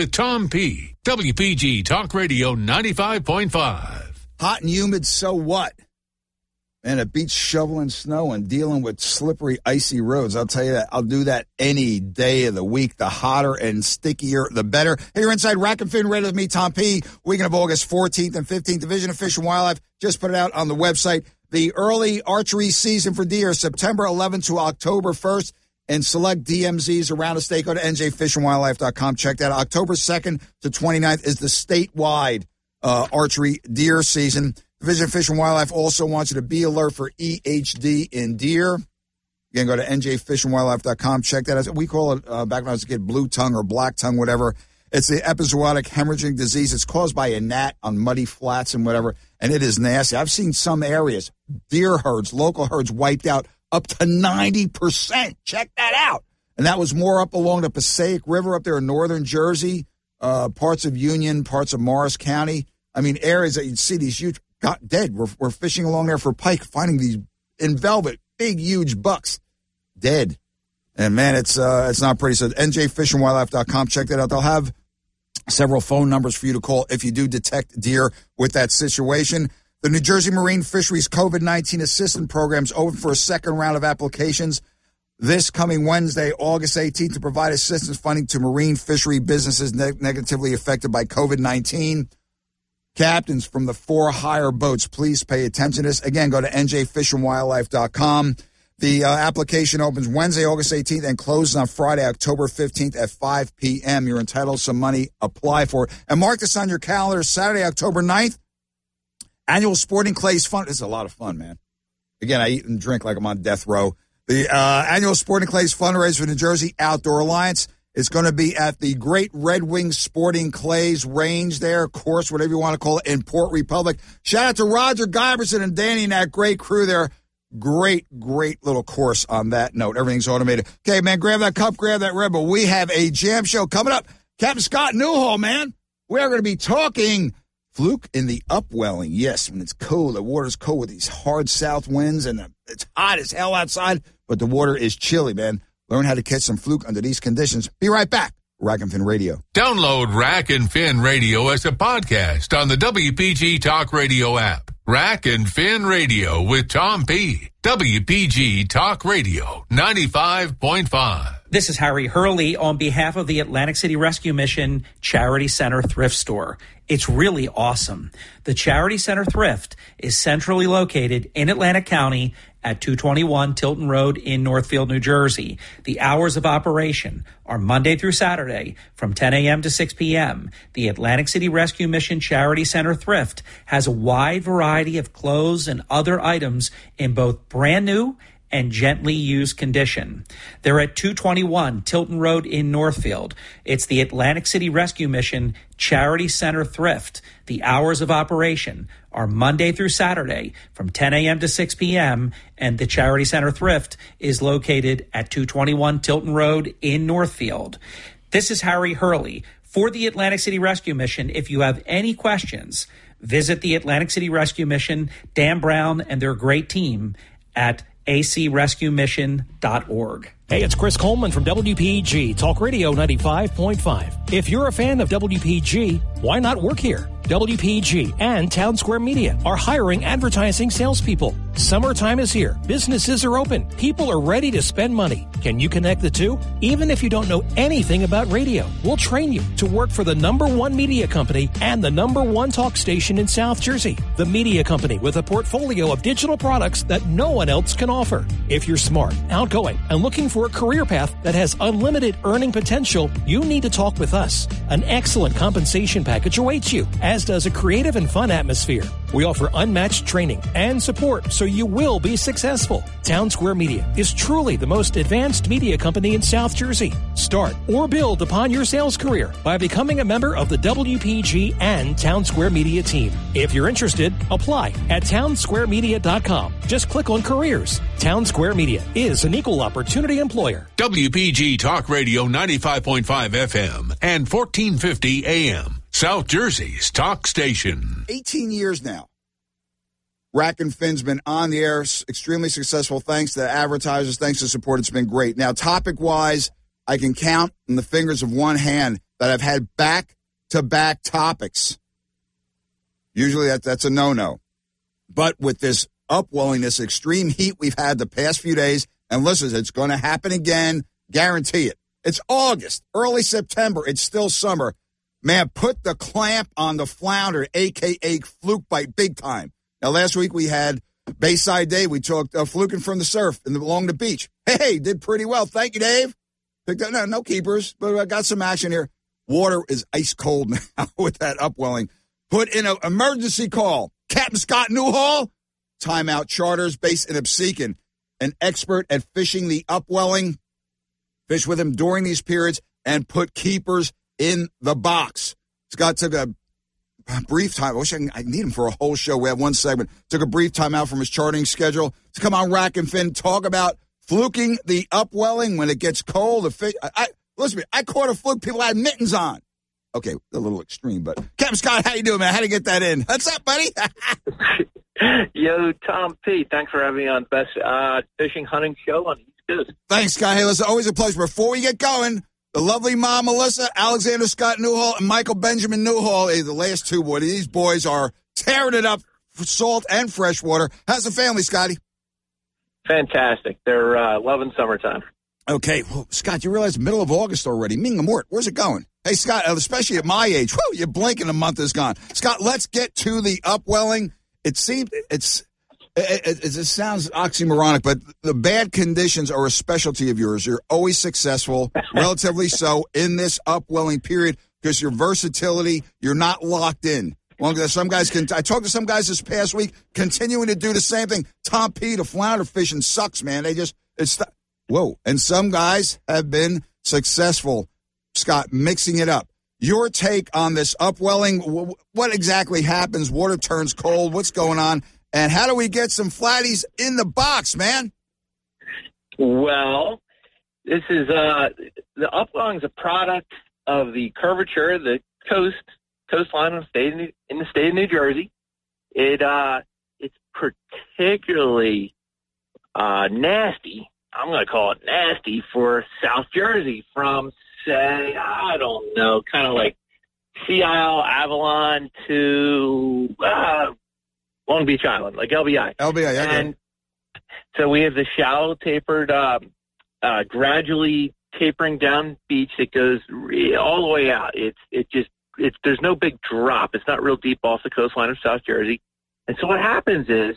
with Tom P. WPG Talk Radio 95.5. Hot and humid, so what? And it beats shoveling snow and dealing with slippery, icy roads. I'll tell you that. I'll do that any day of the week. The hotter and stickier, the better. Hey, you're inside Rack and Fin Radio with me, Tom P. Weekend of August 14th and 15th. Division of Fish and Wildlife just put it out on the website. The early archery season for deer, September 11th to October 1st. And select DMZs around the state. Go to njfishandwildlife.com. Check that out. October 2nd to 29th is the statewide archery deer season. Division of Fish and Wildlife also wants you to be alert for EHD in deer. Again, go to njfishandwildlife.com. Check that out. We call it, back when I was a kid, blue tongue or black tongue, whatever. It's the epizootic hemorrhaging disease. It's caused by a gnat on muddy flats and whatever, and it is nasty. I've seen some areas, deer herds, local herds wiped out up to 90%. Check that out. And that was more up along the Passaic River up there in northern Jersey, parts of Union, parts of Morris County. I mean, areas that you'd see these huge got dead. We're fishing along there for pike, finding these in velvet, big, huge bucks dead. And, man, it's not pretty. So njfishandwildlife.com. Check that out. They'll have several phone numbers for you to call if you do detect deer with that situation. The New Jersey Marine Fisheries COVID-19 Assistance Program is open for a second round of applications this coming Wednesday, August 18th, to provide assistance funding to marine fishery businesses negatively affected by COVID-19. Captains from the for-hire boats, please pay attention to this. Again, go to njfishandwildlife.com. The application opens Wednesday, August 18th, and closes on Friday, October 15th at 5 p.m. You're entitled to some money. Apply for it. And mark this on your calendar, Saturday, October 9th, annual Sporting Clays Fund. This is a lot of fun, man. Again, I eat and drink like I'm on death row. The annual Sporting Clays fundraiser for New Jersey Outdoor Alliance is going to be at the Great Red Wing Sporting Clays range there, course, whatever you want to call it, in Port Republic. Shout out to Roger Giberson and Danny and that great crew there. Great little course on that note. Everything's automated. Okay, man, grab that cup, grab that Red Bull. We have a jam show coming up. Captain Scott Newhall, man. We are going to be talking fluke in the upwelling. Yes, when it's cold, the water's cold with these hard south winds, and it's hot as hell outside, but the water is chilly, man. Learn how to catch some fluke under these conditions. Be right back. Rack and Fin Radio. Download Rack and Fin Radio as a podcast on the WPG Talk Radio app. Rack and Fin Radio with Tom P. WPG Talk Radio 95.5. This is Harry Hurley on behalf of the Atlantic City Rescue Mission Charity Center Thrift Store. It's really awesome. The Charity Center Thrift is centrally located in Atlantic County at 221 Tilton Road in Northfield, New Jersey. The hours of operation are Monday through Saturday from 10 a.m. to 6 p.m. The Atlantic City Rescue Mission Charity Center Thrift has a wide variety of clothes and other items in both brand new and gently used condition. They're at 221 Tilton Road in Northfield. It's the Atlantic City Rescue Mission Charity Center Thrift. The hours of operation are Monday through Saturday from 10 a.m. to 6 p.m., and the Charity Center Thrift is located at 221 Tilton Road in Northfield. This is Harry Hurley. For the Atlantic City Rescue Mission, if you have any questions, visit the Atlantic City Rescue Mission, Dan Brown, and their great team at acrescuemission.org. Hey, it's Chris Coleman from WPG Talk Radio 95.5. If you're a fan of WPG, why not work here? WPG and Town Square Media are hiring advertising salespeople. Summertime is here. Businesses are open. People are ready to spend money. Can you connect the two? Even if you don't know anything about radio, we'll train you to work for the #1 media company and the #1 talk station in South Jersey. The media company with a portfolio of digital products that no one else can offer. If you're smart, outgoing, and looking for a career path that has unlimited earning potential, you need to talk with us. An excellent compensation package awaits you, as does a creative and fun atmosphere. We offer unmatched training and support so you will be successful. Town Square Media is truly the most advanced media company in South Jersey. Start or build upon your sales career by becoming a member of the WPG and Town Square Media team. If you're interested, apply at townsquaremedia.com. Just click on careers. Town Square Media is an equal opportunity employer. WPG Talk Radio 95.5 FM and 1450 AM. South Jersey's talk station. 18 years now. Rack and Fin's been on the air, extremely successful. Thanks to advertisers, thanks to support. It's been great. Now, topic-wise, I can count on the fingers of one hand that have had back-to-back topics. Usually that's a no-no. But with this upwelling, this extreme heat we've had the past few days, and listen, it's going to happen again, guarantee it. It's August, early September, it's still summer. Man, put the clamp on the flounder, a.k.a. fluke bite, big time. Now, last week we had Bayside Dave. We talked fluking from the surf along the beach. Hey, did pretty well. Thank you, Dave. Picked up, no keepers, but I got some action here. Water is ice cold now with that upwelling. Put in an emergency call. Captain Scott Newhall, Timeout Charters, based in Absecon, an expert at fishing the upwelling. Fish with him during these periods and put keepers in the box. Scott took a brief time. I wish I need him for a whole show. We have one segment. Took a brief time out from his charting schedule to come on Rack and Fin, talk about fluking the upwelling when it gets cold. The fish. Listen to me. I caught a fluke. People had mittens on. Okay, a little extreme, but Captain Scott, how you doing, man? How to get that in? What's up, buddy? Yo, Tom P. Thanks for having me on Best Fishing Hunting Show on the East Coast. Thanks, Scott. Hey, listen, always a pleasure. Before we get going, the lovely mom, Melissa, Alexander Scott Newhall, and Michael Benjamin Newhall, the last two boys. These boys are tearing it up for salt and freshwater. How's the family, Scotty? Fantastic. They're loving summertime. Okay, well, Scott, you realize middle of August already. Mort, where's it going? Hey, Scott, especially at my age, you blink and a month is gone. Scott, let's get to the upwelling. It seems it sounds oxymoronic, but the bad conditions are a specialty of yours. You're always successful, relatively so, in this upwelling period because your versatility, you're not locked in. Well, some guys I talked to some guys this past week continuing to do the same thing. Tom P., the flounder fishing sucks, man. And some guys have been successful, Scott, mixing it up. Your take on this upwelling, what exactly happens? Water turns cold. What's going on? And how do we get some flatties in the box, man? Well, this is the upwelling is a product of the curvature of the coastline in the state of New Jersey. It's particularly nasty. I'm going to call it nasty for South Jersey from, say, I don't know, kind of like Sea Isle, Avalon to Long Beach Island, like LBI. LBI, yeah. And so we have the shallow tapered, gradually tapering down beach that goes all the way out. There's no big drop. It's not real deep off the coastline of South Jersey. And so what happens is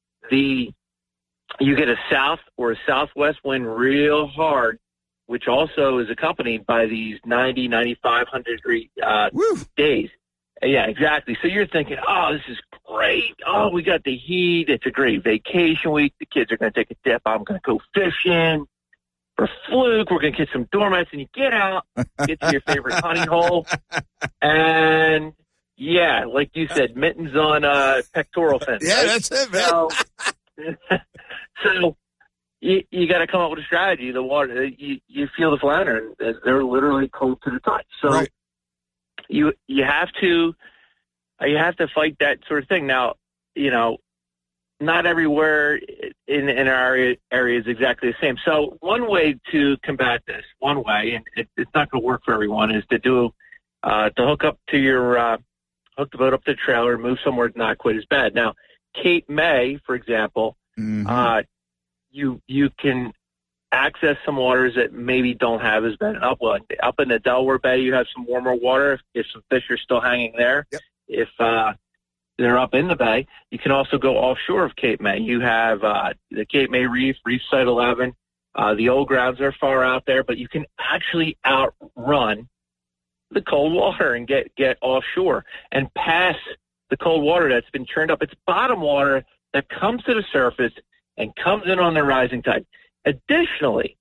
you get a south or a southwest wind real hard, which also is accompanied by these 90, 95, 100-degree days. Yeah, exactly. So you're thinking, oh, this is great. Oh, we got the heat. It's a great vacation week. The kids are going to take a dip. I'm going to go fishing for fluke. We're going to get some dormites. And you get out, get to your favorite hunting hole. And, yeah, like you said, mittens on pectoral fins. Yeah, right? that's it, man. So you got to come up with a strategy. The water, you feel the flounder, and they're literally cold to the touch. So right. you have to fight that sort of thing. Now, not everywhere in our area is exactly the same. So one way to combat this, and it's not going to work for everyone, is to to hook up to your hook the boat up to the trailer and move somewhere that's not quite as bad. Now, Cape May, for example. Mm-hmm. You can access some waters that maybe don't have as bad an upwelling. Up in the Delaware Bay, you have some warmer water if some fish are still hanging there. Yep. If they're up in the bay, you can also go offshore of Cape May. You have the Cape May Reef Site 11. The old grounds are far out there, but you can actually outrun the cold water and get offshore and pass the cold water that's been churned up. It's bottom water that comes to the surface and comes in on the rising tide. Additionally,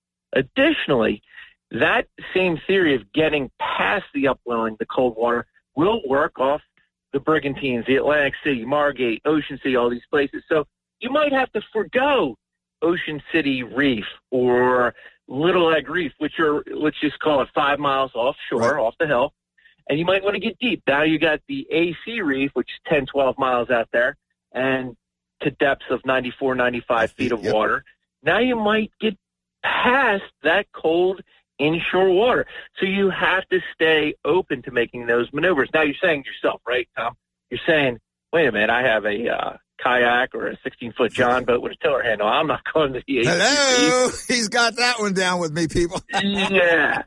that same theory of getting past the upwelling, the cold water, will work off the Brigantines, the Atlantic City, Margate, Ocean City, all these places. So you might have to forgo Ocean City Reef or Little Egg Reef, which are, let's just call it 5 miles offshore, off the hill. And you might want to get deep. Now you got the AC Reef, which is 10, 12 miles out there, and to depths of 94, 95 feet of water. Now you might get past that cold inshore water. So you have to stay open to making those maneuvers. Now, you're saying yourself, right, Tom? You're saying, wait a minute, I have a kayak or a 16-foot John boat with a tiller handle. I'm not going to the ATV. Hello? He's got that one down with me, people. Yeah.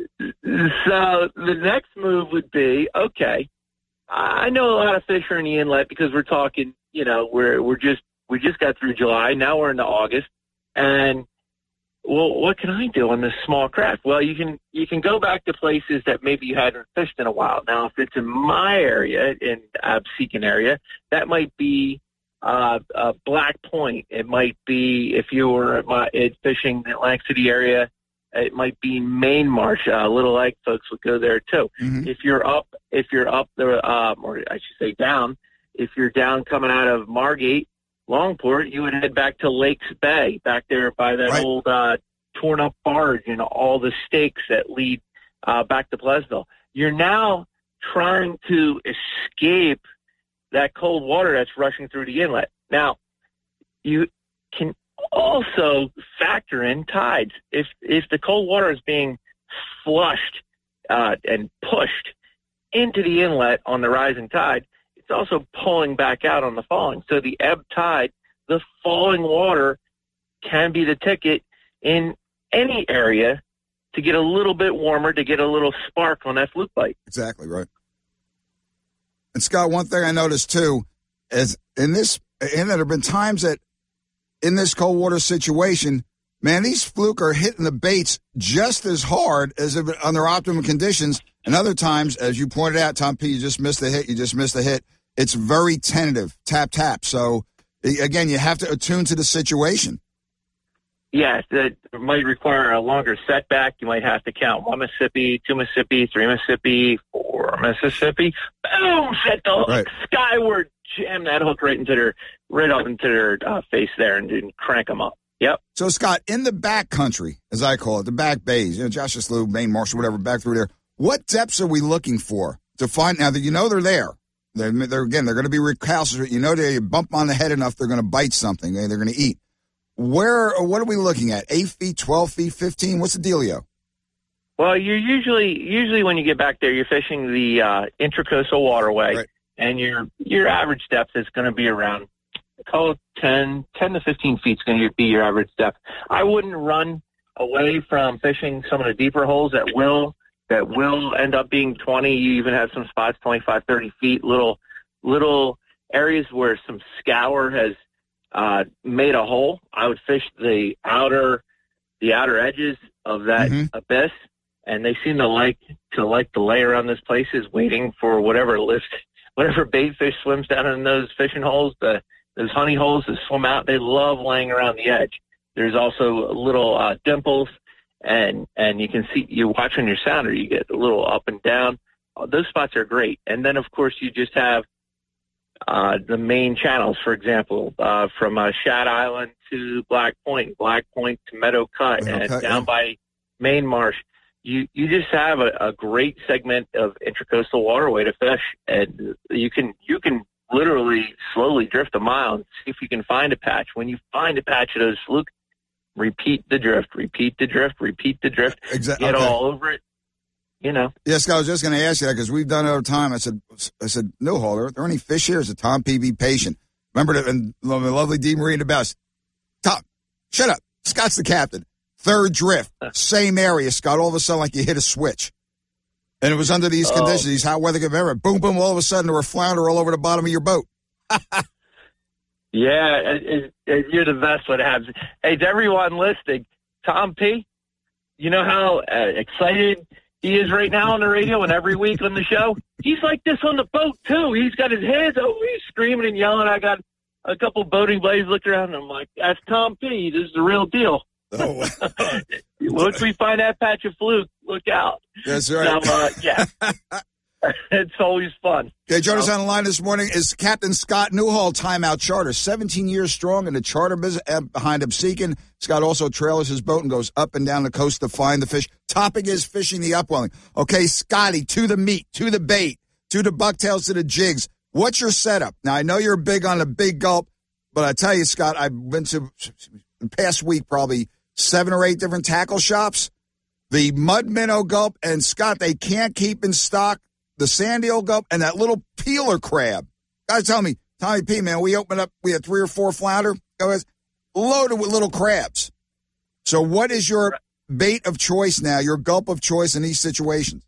So the next move would be, okay, I know a lot of fish are in the inlet because we're talking, you know, we just got through July. Now we're into August. And, well, what can I do on this small craft? Well, you can go back to places that maybe you hadn't fished in a while. Now, if it's in my area, in Absecon area, that might be Black Point. It might be, if you were fishing the Atlantic City area, it might be Main Marsh. Little Lake folks would go there too. Mm-hmm. If you're up there, or I should say down, if you're down coming out of Margate, Longport, you would head back to Lakes Bay, back there by that old torn up barge and all the stakes that lead back to Pleasantville. You're now trying to escape that cold water that's rushing through the inlet. Now, you can also factor in tides. If the cold water is being flushed and pushed into the inlet on the rising tide, it's also pulling back out on the falling. So the ebb tide, the falling water can be the ticket in any area to get a little bit warmer, to get a little spark on that fluke bite. Exactly right. And Scott, one thing I noticed too is there have been times that in this cold water situation, man, these fluke are hitting the baits just as hard as if under optimum conditions. And other times, as you pointed out, Tom P., you just missed the hit. It's very tentative, tap, tap. So, again, you have to attune to the situation. Yes, that might require a longer setback. You might have to count 1 Mississippi, 2 Mississippi, 3 Mississippi, 4 Mississippi. Boom! Set the hook skyward. Jam that hook right up into their face there and crank them up. Yep. So, Scott, in the back country, as I call it, the back bays, Joshua Slough, Main Marsh, whatever, back through there, what depths are we looking for to find now that you know they're there? They're going to be recalcitrant. You know, you bump on the head enough, they're going to bite something. They're going to eat. What are we looking at? 8 feet, 12 feet, 15? What's the dealio? Well, you're usually when you get back there, you're fishing the Intracoastal Waterway, right, and your average depth is going to be around, call it 10 to 15 feet is going to be your average depth. I wouldn't run away from fishing some of the deeper holes that will end up being 20. You even have some spots 25, 30 feet, little areas where some scour has made a hole. I would fish the outer edges of that abyss, and they seem to like to lay around those places, waiting for whatever bait fish swims down in those fishing holes, those honey holes to swim out. They love laying around the edge. There's also little dimples, and you can see, you watch on your sounder, you get a little up and down. Those spots are great. And then, of course, you just have the main channels, for example, from Shad Island to Black Point to Meadow Cut, and down by Main Marsh. You just have a great segment of Intracoastal Waterway to fish, and you can literally slowly drift a mile and see if you can find a patch. When you find a patch of those fluke, repeat the drift. Exactly. Get all over it. You know. Yes, I was just going to ask you that because we've done it over time. I said, no, Hall, are there any fish here? I said, Tom P., be patient. Remember that, and the lovely D. Marie the best. Tom, shut up. Scott's the captain. Third drift, same area, Scott. All of a sudden, like you hit a switch. And it was under these conditions, these hot weather conditions. Boom, boom, all of a sudden, there were flounder all over the bottom of your boat. Yeah, you're the best when it happens. Hey, to everyone listening, Tom P., you know how excited he is right now on the radio and every week on the show? He's like this on the boat, too. He's got his hands over, he's screaming and yelling. I got a couple boating buddies looking around, and I'm like, that's Tom P. This is the real deal. Oh. Once we find that patch of fluke, look out. That's right. So, yeah. It's always fun. Okay, joining us on the line this morning is Captain Scott Newhall, Timeout Charter. 17 years strong in the charter business behind Absecon. Scott also trailers his boat and goes up and down the coast to find the fish. Topic is fishing the upwelling. Okay, Scotty, to the meat, to the bait, to the bucktails, to the jigs. What's your setup? Now, I know you're big on the big gulp, but I tell you, Scott, I've been to the past week probably 7 or 8 different tackle shops. The mud minnow gulp, and Scott, they can't keep in stock the sandy old gulp and that little peeler crab. Guys tell me, Tommy P, man, we opened up, we had 3 or 4 flounder, guys, loaded with little crabs. So what is your bait of choice now, your gulp of choice in these situations?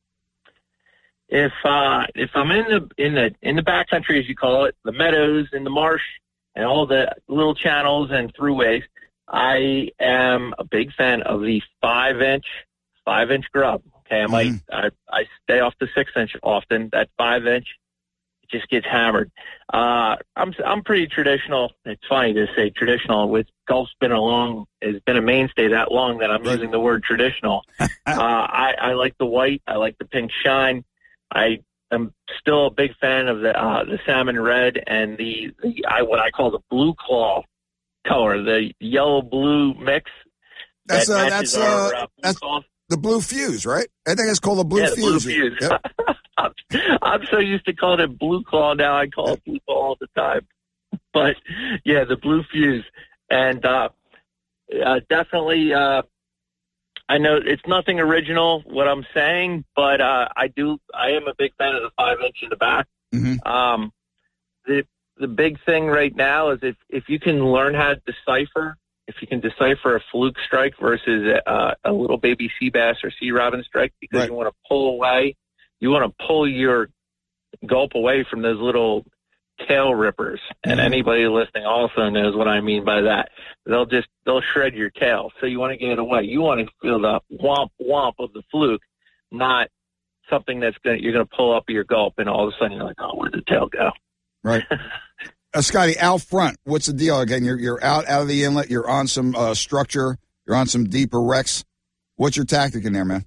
If I'm in the backcountry, as you call it, the meadows and the marsh and all the little channels and throughways, I am a big fan of the 5-inch grub. Okay, I stay off the 6-inch often. That 5-inch just gets hammered. I'm pretty traditional. It's funny to say traditional. With gulp's been has been a mainstay that long that I'm using the word traditional. I like the white. I like the pink shine. I am still a big fan of the salmon red and what I call the blue claw color, the yellow blue mix. That's the blue fuse, right? I think it's called the blue fuse. Blue fuse. Yep. I'm so used to calling it blue claw now. I call it blue claw all the time. But yeah, the blue fuse, and definitely. I know it's nothing original what I'm saying, but I am a big fan of the 5-inch in the back. Mm-hmm. The big thing right now is if you can learn how to decipher, if you can decipher a fluke strike versus a little baby sea bass or sea robin strike, because right. you want to pull your gulp away from those little tail rippers. And Mm-hmm. anybody listening also knows what I mean by that. They'll shred your tail. So you want to get it away. You want to feel the womp womp of the fluke, not something you're going to pull up your gulp and all of a sudden you're like, oh, where'd the tail go? Right. Scotty, out front, what's the deal? Again, you're out of the inlet. You're on some structure. You're on some deeper wrecks. What's your tactic in there, man?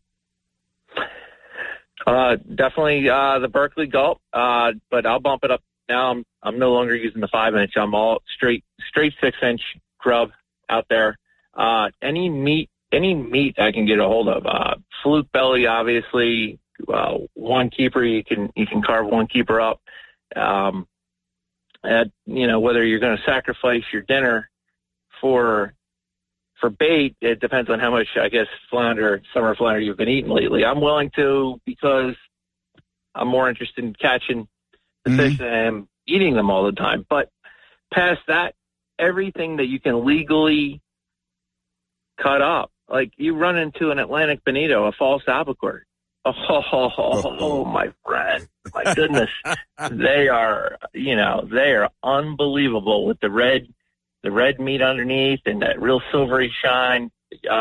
Definitely the Berkeley gulp, but I'll bump it up. Now I'm no longer using the 5-inch. I'm all straight 6-inch grub out there. Any meat I can get a hold of. Fluke belly, obviously. One keeper, you can carve one keeper up. Whether you're going to sacrifice your dinner for bait, it depends on how much, I guess, summer flounder you've been eating lately. I'm willing to, because I'm more interested in catching the fish than I am eating them all the time. But past that, everything that you can legally cut up, like you run into an Atlantic bonito, a false albacore. Oh, my friend, my goodness. They are unbelievable with the red meat underneath and that real silvery shine.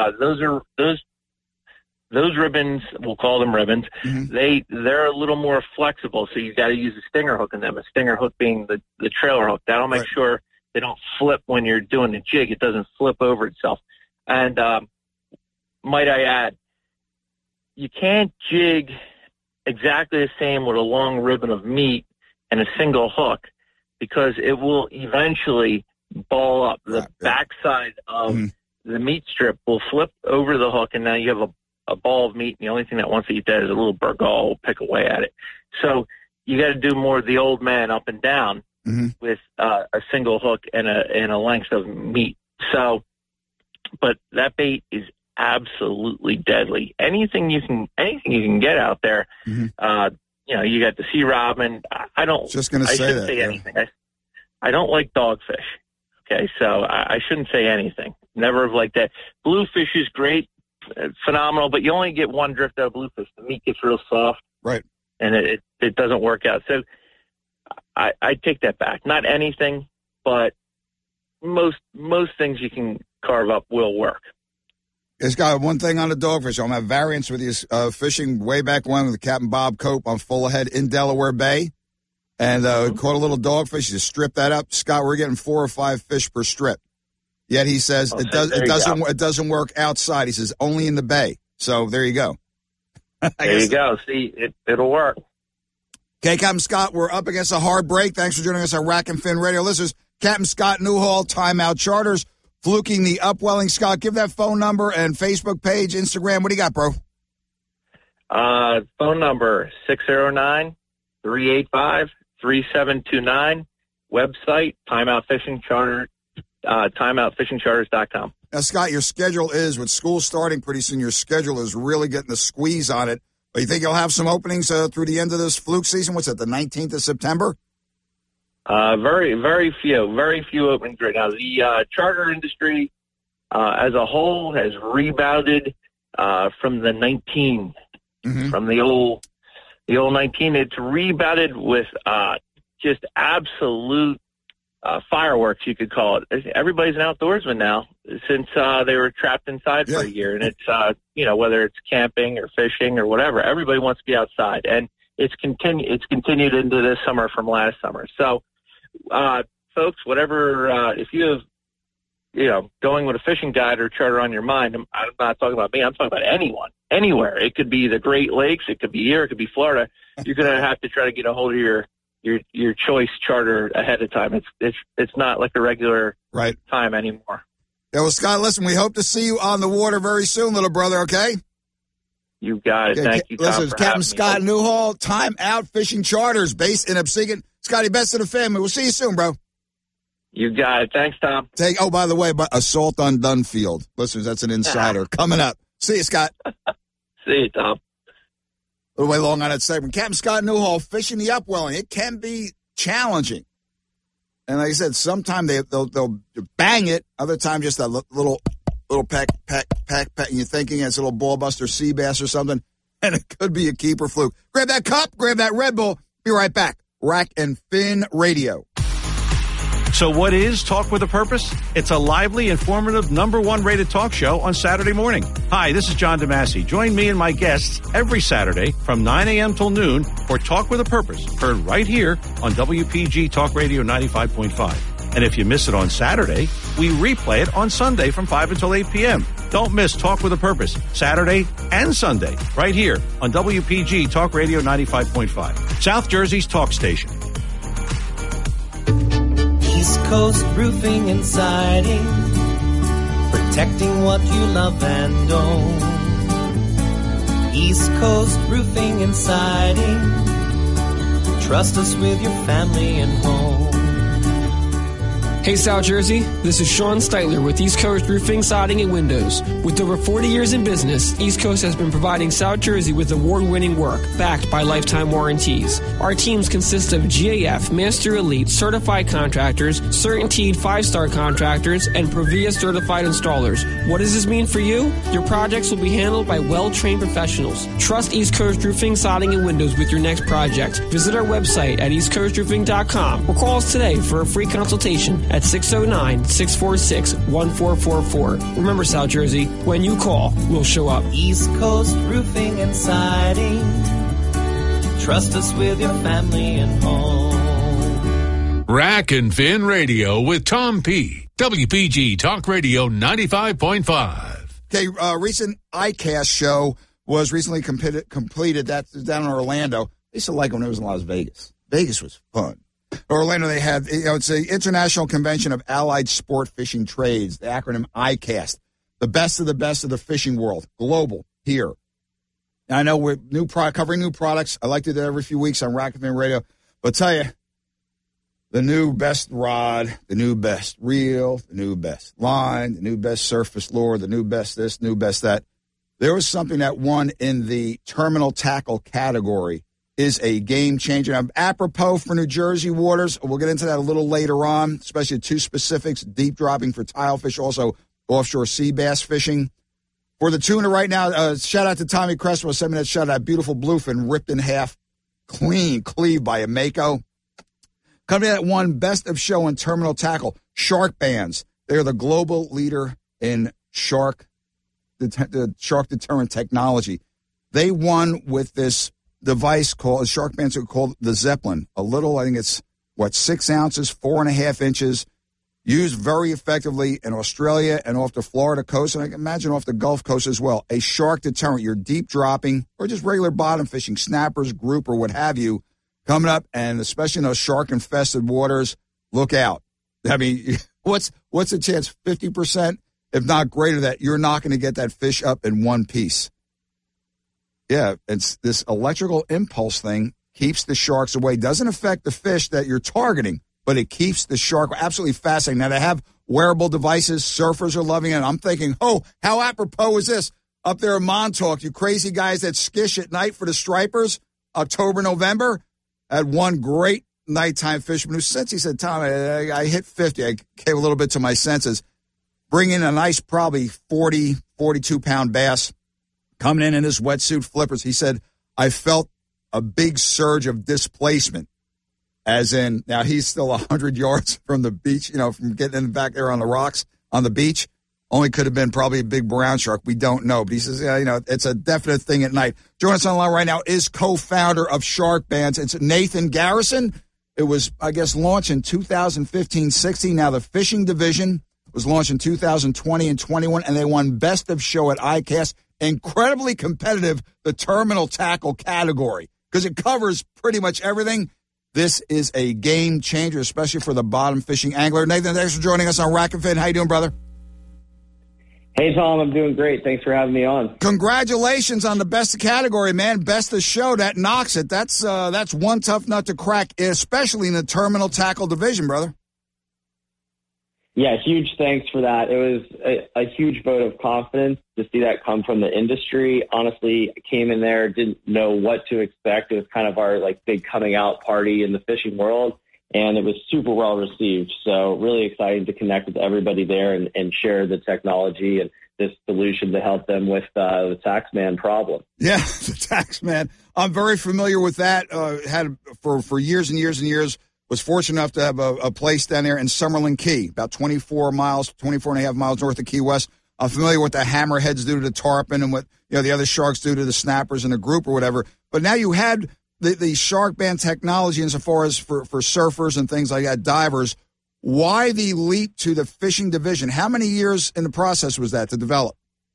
Those ribbons, we'll call them ribbons, they're a little more flexible, so you got to use a stinger hook in them, a stinger hook being the trailer hook. That'll make sure they don't flip when you're doing the jig. It doesn't flip over itself. And might I add, you can't jig exactly the same with a long ribbon of meat and a single hook, because it will eventually ball up. The backside of the meat strip will flip over the hook, and now you have a ball of meat, and the only thing that wants to eat that is a little burgal will pick away at it. So you got to do more of the old man up and down with a single hook and a length of meat. So, but that bait is absolutely deadly. Anything you can get out there. You got the sea robin. I shouldn't say anything. I don't like dogfish. Okay, so I shouldn't say anything. Never have liked that. Bluefish is great, phenomenal, but you only get one drift out of bluefish. The meat gets real soft, right? And it doesn't work out. So I take that back. Not anything, but most things you can carve up will work. It's got one thing on the dogfish. I'm at variance with his fishing way back when with Captain Bob Cope on Full Ahead in Delaware Bay. And caught a little dogfish. You strip that up. Scott, we're getting 4 or 5 fish per strip. Yet he says it doesn't work outside. He says only in the bay. So there you go. There you go. See, it'll work. Okay, Captain Scott, we're up against a hard break. Thanks for joining us on Rack and Fin Radio. Listeners, Captain Scott Newhall, Timeout Charters, fluking the Upwelling. Scott, give that phone number and Facebook page, Instagram. What do you got, bro? Phone number 609-385-3729. Website, timeoutfishingcharters.com. Now, Scott, your schedule is, with school starting pretty soon, your schedule is really getting the squeeze on it. But you think you'll have some openings through the end of this fluke season? What's that, the 19th of September? Very few openings right now. The charter industry as a whole has rebounded from the 19, from the old 19. It's rebounded with just absolute fireworks, you could call it. Everybody's an outdoorsman now since they were trapped inside for a year. And it's, whether it's camping or fishing or whatever, everybody wants to be outside. And it's continued into this summer from last summer. So, folks, whatever, if you have, going with a fishing guide or charter on your mind, I'm not talking about me, I'm talking about anyone, anywhere. It could be the Great Lakes, it could be here, it could be Florida. You're going to have to try to get a hold of your choice charter ahead of time. It's not like a regular time anymore. Yeah, well, Scott, listen, we hope to see you on the water very soon, little brother, okay? You got it. Thank you, Tom, listen, Captain Scott Newhall, Time Out Fishing Charters, based in Absecon. Scotty, best of the family. We'll see you soon, bro. You got it. Thanks, Tom. By the way, Assault on Dunfield. Listeners, that's an insider. Coming up. See you, Scott. See you, Tom. A little way long on that segment. Captain Scott Newhall, fishing the upwelling. It can be challenging. And like I said, sometimes they'll bang it. Other times just that little peck, and you're thinking it's a little ball buster sea bass or something. And it could be a keeper fluke. Grab that cup, grab that Red Bull. Be right back. Rack and Fin Radio. So what is Talk with a Purpose? It's a lively, informative, #1 rated talk show on Saturday morning. Hi, this is John DeMasi. Join me and my guests every Saturday from 9 a.m. till noon for Talk with a Purpose, heard right here on WPG Talk Radio 95.5. And if you miss it on Saturday, we replay it on Sunday from 5 until 8 p.m. Don't miss Talk with a Purpose, Saturday and Sunday, right here on WPG Talk Radio 95.5, South Jersey's talk station. East Coast Roofing and Siding, protecting what you love and own. East Coast Roofing and Siding, trust us with your family and home. Hey South Jersey, this is Sean Steitler with East Coast Roofing, Siding, and Windows. With over 40 years in business, East Coast has been providing South Jersey with award-winning work backed by lifetime warranties. Our teams consist of GAF, Master Elite, certified contractors, CertainTeed 5-star contractors, and Previa certified installers. What does this mean for you? Your projects will be handled by well-trained professionals. Trust East Coast Roofing, Siding, and Windows with your next project. Visit our website at eastcoastroofing.com or call us today for a free consultation at 609-646-1444. Remember, South Jersey, when you call, we'll show up. East Coast Roofing and Siding, trust us with your family and home. Rack and Fin Radio with Tom P. WPG Talk Radio 95.5. Okay, recent ICAST show was recently completed. That's down in Orlando. I used to like when it was in Las Vegas. Vegas was fun. Orlando, they had, it's the International Convention of Allied Sport Fishing Trades, the acronym ICAST. The best of the fishing world, global, here. Now, I know we're covering new products. I like to do that every few weeks on Rack and Fin Radio. But tell you, the new best rod, the new best reel, the new best line, the new best surface lure, the new best this, new best that. There was something that won in the terminal tackle category. Is a game changer. Now, apropos for New Jersey waters, we'll get into that a little later on, especially two specifics, deep dropping for tilefish, also offshore sea bass fishing. For the tuna right now, shout out to Tommy Cresswell, sent me that shot, that beautiful bluefin ripped in half, cleaved by a Mako. Coming in at one, best of show in terminal tackle, Shark Bands. They're the global leader in shark deterrent technology. They won with this device called Shark Bands, called the Zeppelin. A little, I think it's 6 ounces, 4.5 inches, used very effectively in Australia and off the Florida coast, and I can imagine off the Gulf Coast as well. A shark deterrent. You're deep dropping or just regular bottom fishing, snappers, group, or what have you, coming up, and especially in those shark infested waters, look out. I mean, what's the chance? 50%, if not greater, that you're not going to get that fish up in one piece. Yeah, it's this electrical impulse thing keeps the sharks away. Doesn't affect the fish that you're targeting, but it keeps the shark. Absolutely fascinating. Now, they have wearable devices. Surfers are loving it. I'm thinking, oh, how apropos is this? Up there in Montauk, you crazy guys that skish at night for the stripers, October, November, had one great nighttime fisherman who, since he said, Tom, I hit 50, I came a little bit to my senses, bringing a nice probably 40, 42-pound bass, coming in his wetsuit flippers. He said, I felt a big surge of displacement, as in, now he's still 100 yards from the beach, from getting in back there on the rocks on the beach. Only could have been probably a big brown shark. We don't know. But he says, it's a definite thing at night. Joining us on the line right now is co-founder of Shark Bands. It's Nathan Garrison. It was, I guess, launched in 2015-16. Now the fishing division was launched in 2020 and 21, and they won Best of Show at ICAST. Incredibly competitive, the terminal tackle category, because it covers pretty much everything. This is a game changer, especially for the bottom fishing angler. Nathan, thanks for joining us on Rack and Fin. How you doing, brother? Hey, Tom, I'm doing great. Thanks for having me on. Congratulations on the best of category, man. Best of show. That knocks it. That's one tough nut to crack, especially in the terminal tackle division, brother. Yeah, huge thanks for that. It was a huge vote of confidence to see that come from the industry. Honestly, I came in there, didn't know what to expect. It was kind of our big coming out party in the fishing world, and it was super well received. So really exciting to connect with everybody there and share the technology and this solution to help them with the Taxman problem. Yeah, the Taxman. I'm very familiar with that. Had for years and years and years. Was fortunate enough to have a place down there in Summerlin Key, about 24 and a half miles north of Key West. I'm familiar with what the hammerheads do to the tarpon and what the other sharks do to the snappers in a group or whatever. But now you had the Shark Band technology insofar as for surfers and things like that, divers. Why the leap to the fishing division? How many years in the process was that to develop?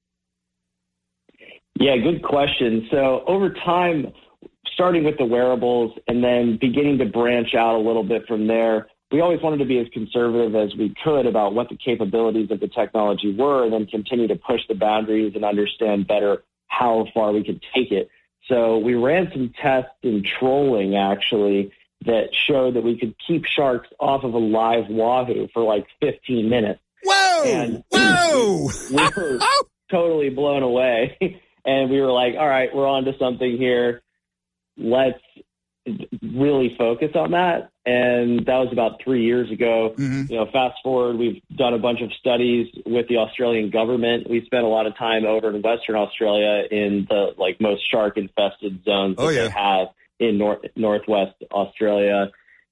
Yeah, good question. So over time, starting with the wearables and then beginning to branch out a little bit from there, we always wanted to be as conservative as we could about what the capabilities of the technology were and then continue to push the boundaries and understand better how far we could take it. So we ran some tests in trolling, actually, that showed that we could keep sharks off of a live wahoo for 15 minutes. Whoa! And Whoa! We were totally blown away. And we were like, all right, we're on to something here. Let's really focus on that. And that was about 3 years ago. Mm-hmm. Fast forward, we've done a bunch of studies with the Australian government. We spent a lot of time over in Western Australia in the most shark infested zones that they have in Northwest Australia,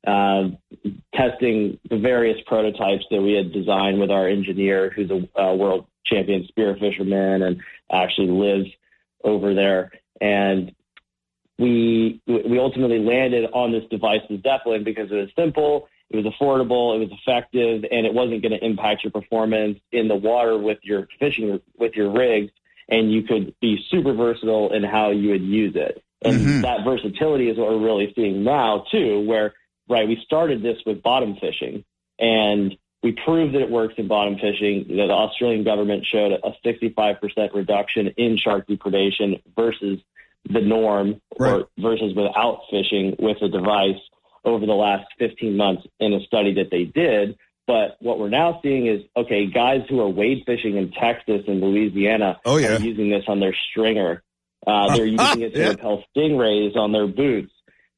testing the various prototypes that we had designed with our engineer, who's a world champion spear fisherman and actually lives over there. And we ultimately landed on this device, the Zeppelin, because it was simple, it was affordable, it was effective, and it wasn't going to impact your performance in the water with your fishing with your rigs, and you could be super versatile in how you would use it. And that versatility is what we're really seeing now, too, where, we started this with bottom fishing, and we proved that it works in bottom fishing. The Australian government showed a 65% reduction in shark depredation versus the norm, or versus without fishing with a device over the last 15 months in a study that they did. But what we're now seeing is, guys who are wade fishing in Texas and Louisiana are using this on their stringer. They're using it to repel stingrays on their boots.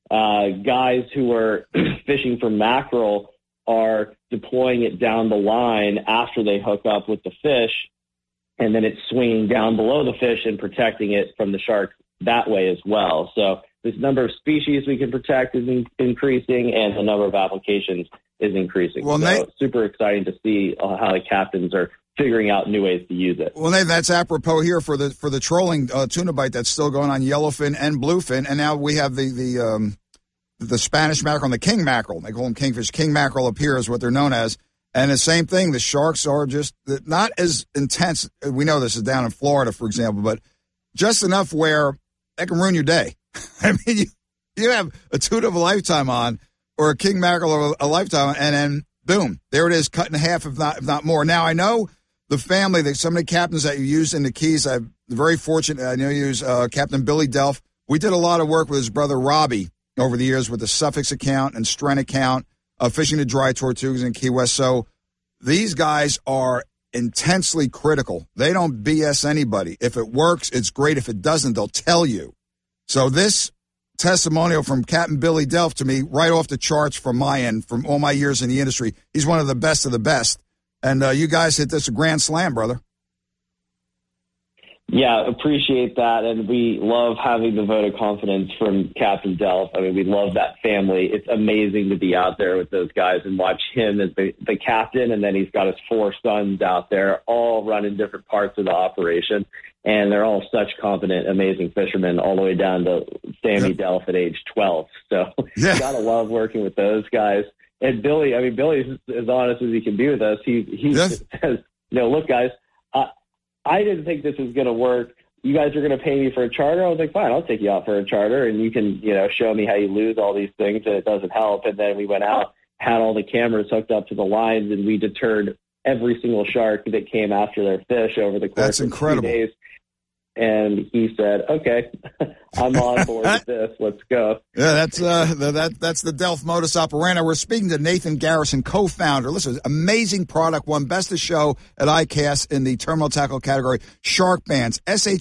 Guys who are fishing for mackerel are deploying it down the line after they hook up with the fish, and then it's swinging down below the fish and protecting it from the sharks that way as well. So this number of species we can protect is increasing, and the number of applications is increasing. Well, so super exciting to see how the captains are figuring out new ways to use it. Well, Nate, that's apropos here for the trolling tuna bite that's still going on, yellowfin and bluefin, and now we have the Spanish mackerel and the king mackerel. They call them kingfish. King mackerel up here is what they're known as. And the same thing, the sharks are just not as intense. We know this is down in Florida, for example, but just enough where that can ruin your day. I mean, you have a tuna of a lifetime on, or a king mackerel of a lifetime, and then boom, there it is, cut in half, if not more. Now, I know the family, that some of the captains that you use in the Keys, I'm very fortunate. I know you use Captain Billy Delph. We did a lot of work with his brother Robbie over the years with the Suffolk account and Stren account, fishing the dry tortugas in Key West. So these guys are intensely critical. They don't BS anybody. If it works, it's great. If it doesn't, they'll tell you. So this testimonial from Captain Billy Delf, to me, right off the charts from my end, from all my years in the industry. He's one of the best of the best. And you guys hit this a grand slam, brother. Yeah, appreciate that. And we love having the vote of confidence from Captain Delf. I mean, we love that family. It's amazing to be out there with those guys and watch him as the captain. And then he's got his 4 sons out there, all running different parts of the operation. And they're all such competent, amazing fishermen, all the way down to Sammy Delf at age 12. So you gotta love working with those guys. And Billy, I mean, Billy's as honest as he can be with us. He says, look, guys, I didn't think this was going to work. You guys are going to pay me for a charter? I was like, fine, I'll take you out for a charter, and you can, show me how you lose all these things, and it doesn't help. And then we went out, had all the cameras hooked up to the lines, and we deterred every single shark that came after their fish over the course of 2 days. And he said, okay, I'm on board with this. Let's go. Yeah, that's the Delf modus operandi. We're speaking to Nathan Garrison, co-founder. Listen, amazing product, won Best of Show at ICAST in the terminal tackle category. Shark Bands,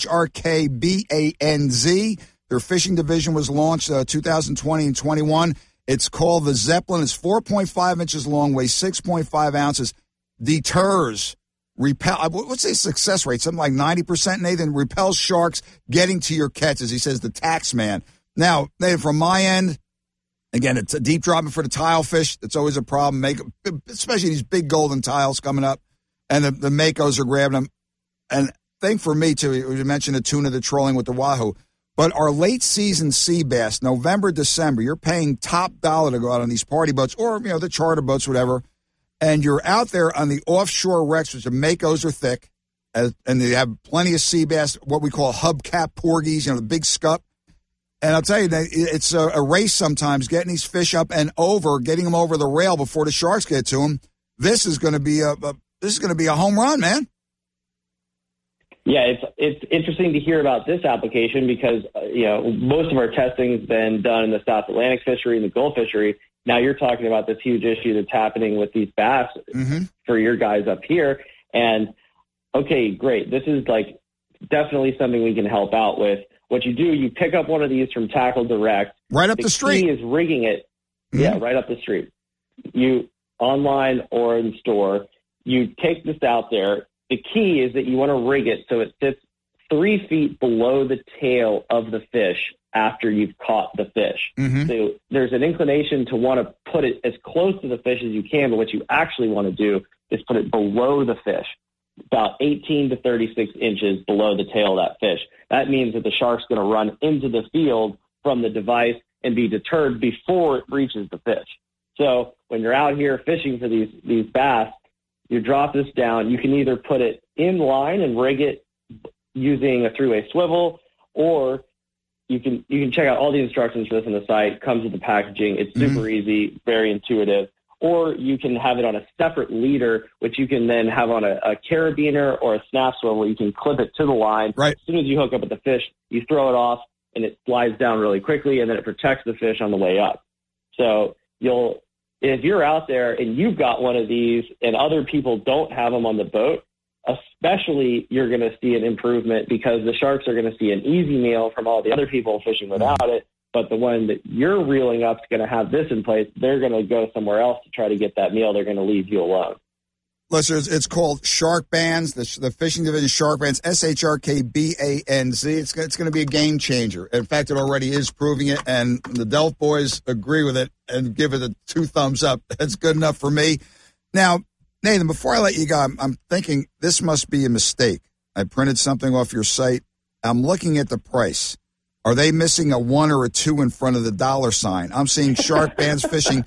SHRKBANZ. Their fishing division was launched 2020 and 21. It's called the Zeppelin. It's 4.5 inches long, weighs 6.5 ounces. Deters. What's the success rate? Something like 90%, Nathan. Repels sharks getting to your catches. He says the tax man. Now, Nathan, from my end, again, it's a deep dropping for the tile fish. It's always a problem, especially these big golden tiles coming up, and the Makos are grabbing them. And thing for me, too, you mentioned the tuna, the trolling with the wahoo, but our late season sea bass, November, December, you're paying top dollar to go out on these party boats or, the charter boats, whatever. And you're out there on the offshore wrecks, which the Makos are thick, and they have plenty of sea bass, what we call hubcap porgies, the big scup. And I'll tell you, it's a race sometimes getting these fish up and over, getting them over the rail before the sharks get to them. This is going to be a home run, man. Yeah, it's interesting to hear about this application because most of our testing has been done in the South Atlantic fishery and the Gulf fishery. Now you're talking about this huge issue that's happening with these bass for your guys up here. And, okay, great. This is definitely something we can help out with. What you do, you pick up one of these from Tackle Direct. Right up the street. The key is rigging it. Yeah, right up the street. You, online or in store, you take this out there. The key is that you want to rig it so it sits 3 feet below the tail of the fish after you've caught the fish. So there's an inclination to want to put it as close to the fish as you can, but what you actually want to do is put it below the fish, about 18 to 36 inches below the tail of that fish. That means that the shark's going to run into the field from the device and be deterred before it reaches the fish. So when you're out here fishing for these bass, you drop this down. You can either put it in line and rig it using a three-way swivel, or you can check out all the instructions for this on the site. It comes with the packaging. It's super easy, very intuitive. Or you can have it on a separate leader, which you can then have on a carabiner or a snap swivel. You can clip it to the line. Right. As soon as you hook up with the fish, you throw it off, and it slides down really quickly, and then it protects the fish on the way up. So if you're out there and you've got one of these and other people don't have them on the boat, especially you're going to see an improvement because the sharks are going to see an easy meal from all the other people fishing without it. But the one that you're reeling up is going to have this in place. They're going to go somewhere else to try to get that meal. They're going to leave you alone. Listeners, it's called Shark Bands, the fishing division Shark Bands, SHRKBANZ. It's going to be a game changer. In fact, it already is proving it, and the Delf boys agree with it and give it 2 thumbs up. That's good enough for me. Now, Nathan, before I let you go, I'm thinking this must be a mistake. I printed something off your site. I'm looking at the price. Are they missing a 1 or a 2 in front of the dollar sign? I'm seeing Shark Bands fishing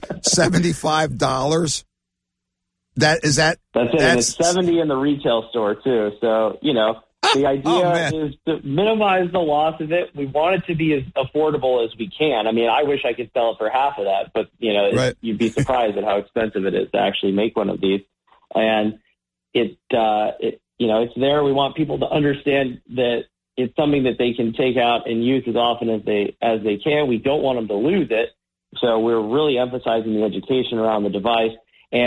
$75. That's it. And it's 70 in the retail store too. So, the idea is to minimize the loss of it. We want it to be as affordable as we can. I mean, I wish I could sell it for half of that, but you'd be surprised at how expensive it is to actually make one of these. And it's there. We want people to understand that it's something that they can take out and use as often as they can. We don't want them to lose it. So we're really emphasizing the education around the device. And,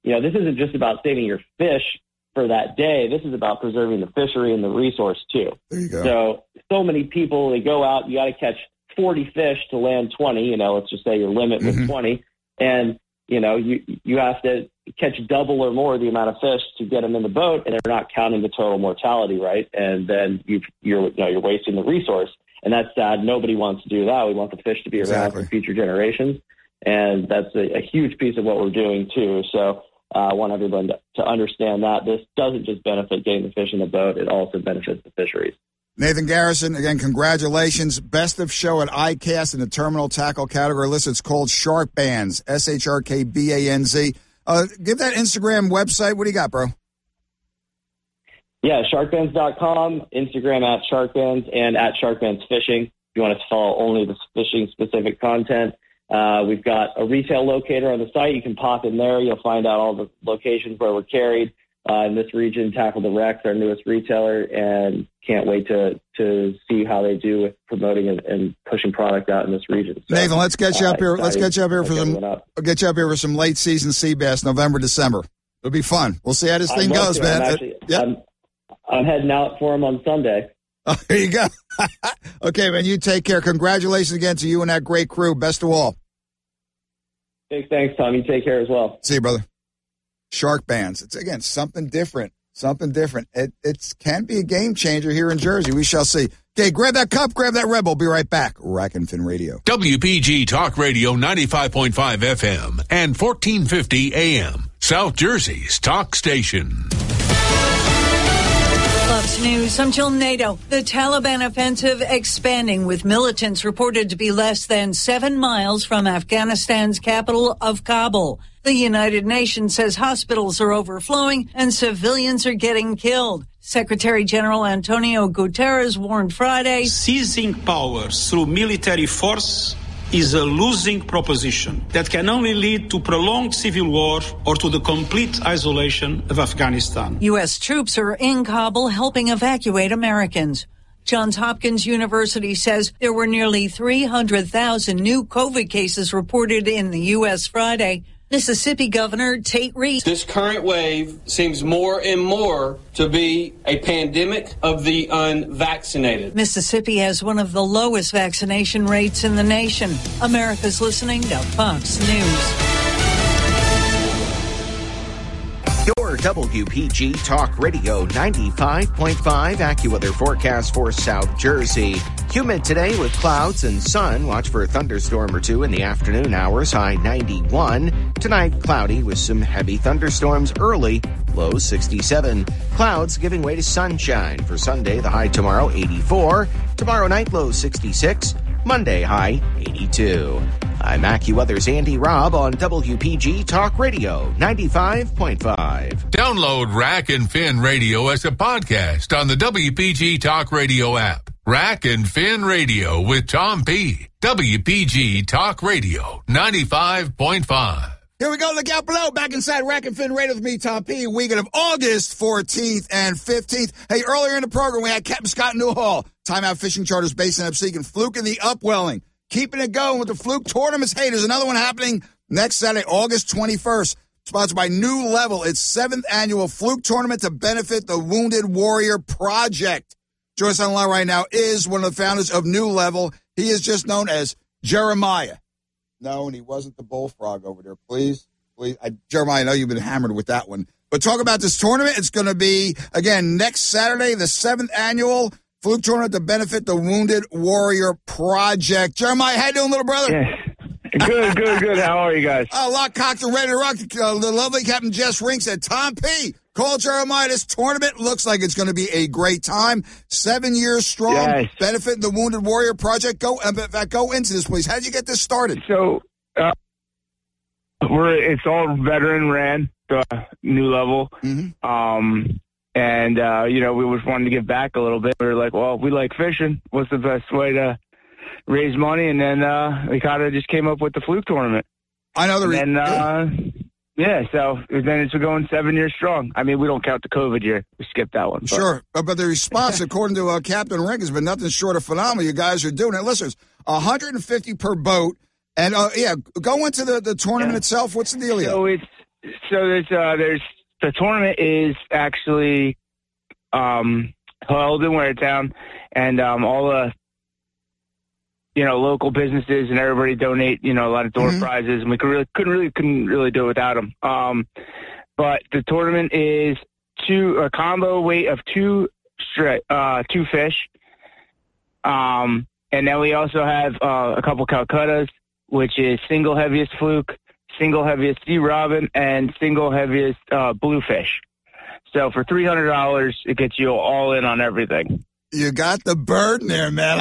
this isn't just about saving your fish for that day. This is about preserving the fishery and the resource too. There you go. So many people, they go out, you got to catch 40 fish to land 20, let's just say your limit was 20. And, you have to catch double or more the amount of fish to get them in the boat, and they're not counting the total mortality, right? And then you're wasting the resource. And that's sad. Nobody wants to do that. We want the fish to be around for future generations. And that's a huge piece of what we're doing too. So I want everyone to understand that this doesn't just benefit getting the fish in the boat. It also benefits the fisheries. Nathan Garrison, again, congratulations. Best of show at ICAST in the terminal tackle category list. It's called Shark Bands, SHRKBANZ. Give that Instagram website. What do you got, bro? Yeah, sharkbands.com, Instagram @sharkbands, and @sharkbandsfishing. If you want us to follow only the fishing-specific content. We've got a retail locator on the site. You can pop in there. You'll find out all the locations where we're carried. In this region, Tackle the Rex, our newest retailer, and can't wait to see how they do with promoting and pushing product out in this region. So, Nathan, let's get you up here. Let's get you up here for some. I'll get you up here for some late season sea bass, November, December. It'll be fun. We'll see how this thing goes, man. I'm heading out for them on Sunday. Oh, there you go. Okay, man. You take care. Congratulations again to you and that great crew. Best of all. Big thanks, Tom. You take care as well. See you, brother. Shark Bands. It's, again, something different. It can be a game changer here in Jersey. We shall see. Okay, grab that cup, grab that Red Bull. Be right back. Rack and Fin Radio. WPG Talk Radio 95.5 FM and 1450 AM. South Jersey's talk station. Fox News. Until NATO, the Taliban offensive expanding, with militants reported to be less than 7 miles from Afghanistan's capital of Kabul. The United Nations says hospitals are overflowing and civilians are getting killed. Secretary General Antonio Guterres warned Friday, seizing power through military force is a losing proposition that can only lead to prolonged civil war or to the complete isolation of Afghanistan. U.S. troops are in Kabul helping evacuate Americans. Johns Hopkins University says there were nearly 300,000 new COVID cases reported in the U.S. Friday. Mississippi Governor Tate Reeves. This current wave seems more and more to be a pandemic of the unvaccinated. Mississippi has one of the lowest vaccination rates in the nation. America's listening to Fox News. Your WPG Talk Radio 95.5 AccuWeather forecast for South Jersey. Humid today with clouds and sun. Watch for a thunderstorm or two in the afternoon hours, high 91. Tonight, cloudy with some heavy thunderstorms early, low 67. Clouds giving way to sunshine. For Sunday, the high tomorrow, 84. Tomorrow night, low 66. Monday, high 82. I'm AccuWeather's Andy Robb on WPG Talk Radio 95.5. Download Rack and Fin Radio as a podcast on the WPG Talk Radio app. Rack and Fin Radio with Tom P. WPG Talk Radio 95.5. Here we go. Look out below. Back inside Rack and Fin Radio with me, Tom P. Weekend of August 14th and 15th. Hey, earlier in the program, we had Captain Scott Newhall, Timeout Fishing Charters based in Upseek, and Fluke in the Upwelling. Keeping it going with the Fluke Tournaments. Hey, there's another one happening next Saturday, August 21st. Sponsored by New Level. It's 7th annual Fluke Tournament to benefit the Wounded Warrior Project. Joining us on the line right now is one of the founders of New Level. He is just known as Jeremiah. No, and he wasn't the bullfrog over there. Please. Jeremiah, I know you've been hammered with that one. But talk about this tournament. It's going to be, again, next Saturday, the 7th annual Fluke Tournament to benefit the Wounded Warrior Project. Jeremiah, how you doing, little brother? Yeah. Good. How are you guys? A lot cocked and ready to rock. The lovely Captain Jess Rink said, Tom P., call Jeremiah. This tournament looks like it's going to be a great time. 7 years strong, yes. Benefiting the Wounded Warrior Project. Go into this, please. How did you get this started? So, it's all veteran ran, New Level. Mm-hmm. And, we just wanted to give back a little bit. We were like, well, we like fishing. What's the best way to raise money? And then we kind of just came up with the Fluke Tournament. I know the reason. So then it's going 7 years strong. I mean, we don't count the COVID year. We skipped that one. But. Sure. But the response, according to Captain Rink, has been nothing short of phenomenal. You guys are doing it. Listen, it's $150 per boat. And, go into the tournament itself. What's the deal here? So there's the tournament is actually held in Waretown, and all the local businesses and everybody donate a lot of door prizes, and we couldn't really do it without them. But the tournament is a combo weight of two fish, and then we also have a couple Calcuttas, which is single heaviest fluke, single heaviest sea robin, and single heaviest bluefish. So for $300, it gets you all in on everything. You got the bird in there, man.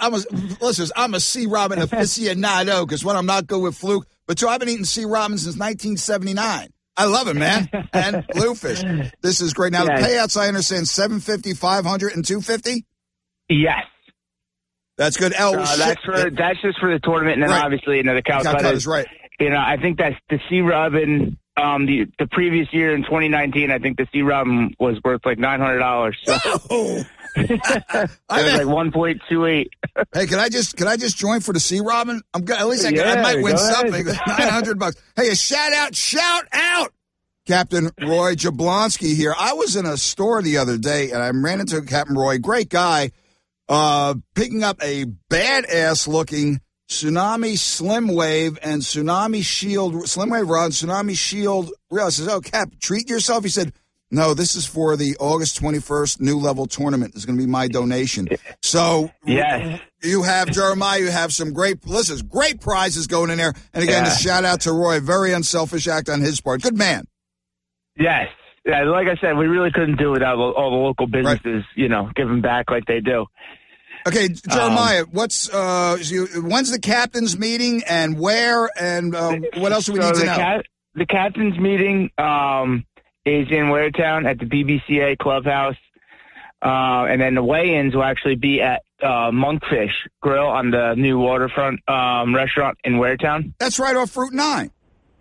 I'm a sea robin aficionado because one, I'm not good with fluke, but two, I've been eating sea robin since 1979. I love it, man. And bluefish. This is great. Now, the payouts, I understand, $750, $500, and $250? Yes. That's good. That's just for the tournament, and then obviously, the Calcuttas. Right. I think that's the sea robin. The previous year in 2019, I think the sea robin was worth like $900. So. It was like 1.28. Hey, can I just join for the sea robin? I'm good. At least I might win something. $900. Hey, shout out, Captain Roy Jablonski here. I was in a store the other day and I ran into Captain Roy, great guy, picking up a badass looking Tsunami Slim Wave and Tsunami Shield, Slim Wave rod, Tsunami Shield reel. I says, Cap, treat yourself. He said, no, this is for the August 21st New Level tournament. It's going to be my donation. So yes. You have, Jeremiah, you have some great prizes going in there. And again, a shout out to Roy, very unselfish act on his part. Good man. Yes. Yeah, like I said, we really couldn't do it without all the local businesses, giving back like they do. Okay, Jeremiah, when's the captain's meeting and where and what else do we need to know? The captain's meeting is in Waretown at the BBCA Clubhouse, and then the weigh-ins will actually be at Monkfish Grill on the new waterfront restaurant in Waretown. That's right off Route 9.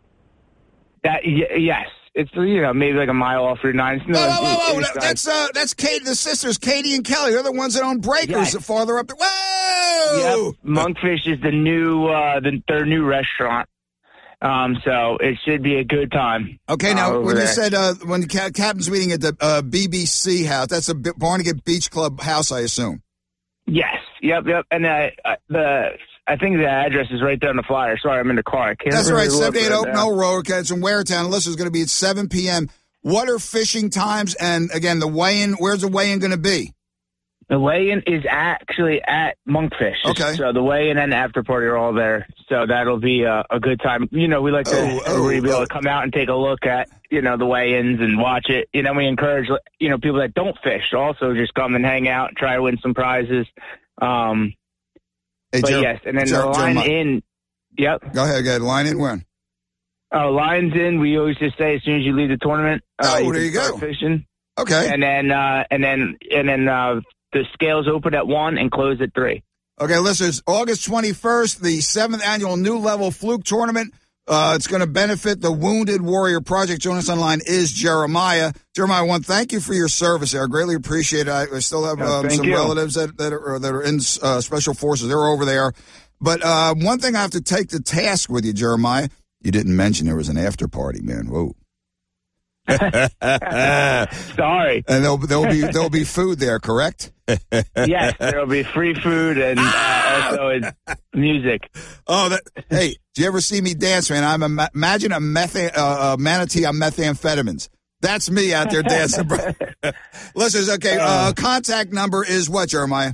Yes. It's, maybe like a mile off Route 9. Whoa. That's Katie, the sisters, Katie and Kelly. They're the ones that own Breakers farther up. Whoa! Yep. Monkfish is the new, their new restaurant. So it should be a good time. Okay, now, when you said when the captain's meeting at the BBC house, that's a Barnegat Beach Club house, I assume. Yes. Yep. And I think the address is right there on the flyer. Sorry, I'm in the car. That's right, 78 Oak Knoll Road. It's in Waretown. This is going to be at 7 p.m. What are fishing times? And, again, the weigh-in, where's the weigh-in going to be? The weigh-in is actually at Monkfish. Okay. So the weigh-in and the after party are all there. So that'll be a good time. We like to be able to come out and take a look at, the weigh-ins and watch it. We encourage, people that don't fish to also just come and hang out, try to win some prizes. Yes, and then the line in. Yep. Go ahead. Line in when? Lines in. We always just say as soon as you leave the tournament. There you go. Fishing. Okay. And then the scales open at 1 and close at 3. Okay, listeners. August 21st, the 7th annual New Level Fluke Tournament. It's going to benefit the Wounded Warrior Project. Joining us online is Jeremiah. Jeremiah, one, thank you for your service there. I greatly appreciate it. I still have some relatives that are in special forces. They're over there. But one thing I have to take to task with you, Jeremiah, you didn't mention there was an after party, man. Whoa. Sorry. And there'll be food there, correct? Yes, there'll be free food and also music. Hey, do you ever see me dance, man? Imagine a manatee on methamphetamines. That's me out there dancing. Listen, okay. Contact number is what, Jeremiah?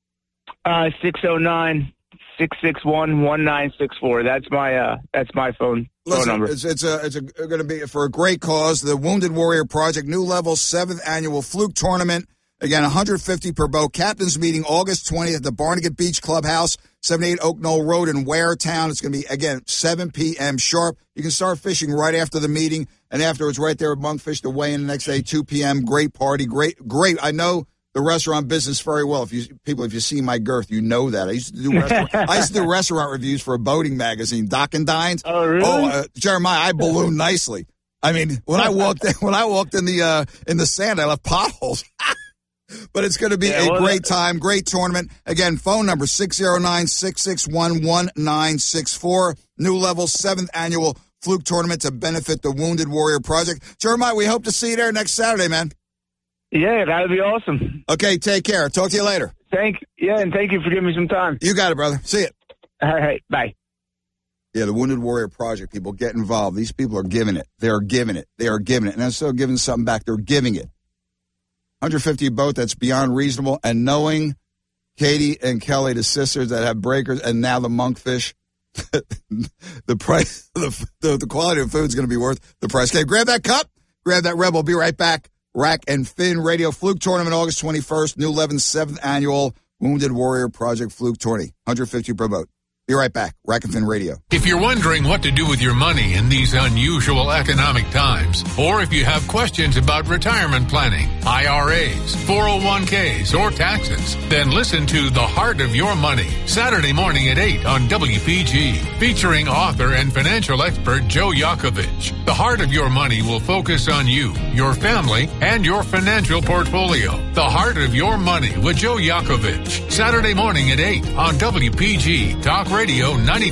609-661-1964. That's my phone number. It's going to be for a great cause. The Wounded Warrior Project, New Level 7th Annual Fluke Tournament. Again, $150 per boat. Captain's meeting August 20th at the Barnegat Beach Clubhouse, 78 Oak Knoll Road in Waretown. It's going to be, again, 7 p.m. sharp. You can start fishing right after the meeting, and afterwards right there at Monkfish to weigh in the next day, 2 p.m. Great party. Great. I know the restaurant business very well. If you see my girth, you know that. I used to do restaurant reviews for a boating magazine, Dock and Dines. Oh, really? Jeremiah, I ballooned nicely. I mean, when I walked in the sand, I left potholes. But it's going to be a great time, great tournament. Again, phone number 609-661-1964. New Level 7th Annual Fluke Tournament to benefit the Wounded Warrior Project. Jeremiah, we hope to see you there next Saturday, man. Yeah, that would be awesome. Okay, take care. Talk to you later. And thank you for giving me some time. You got it, brother. See you. All right, bye. Yeah, the Wounded Warrior Project, people get involved. These people are giving it. They are giving it. They are giving it. And instead of giving something back, they're giving it. 150 a boat, that's beyond reasonable. And knowing Katie and Kelly, the sisters that have breakers, and now the monkfish, the price, the quality of food is going to be worth the price. Okay, grab that cup, grab that Rebel. Be right back. Rack and Fin Radio Fluke Tournament, August 21st. New Levin's 7th Annual Wounded Warrior Project Fluke Tourney. 150 per boat. Be right back. Rack and Fin Radio. If you're wondering what to do with your money in these unusual economic times, or if you have questions about retirement planning, IRAs, 401ks, or taxes, then listen to The Heart of Your Money, Saturday morning at 8 on WPG, featuring author and financial expert Joe Yakovich. The Heart of Your Money will focus on you, your family, and your financial portfolio. The Heart of Your Money with Joe Yakovich, Saturday morning at 8 on WPG Talk Radio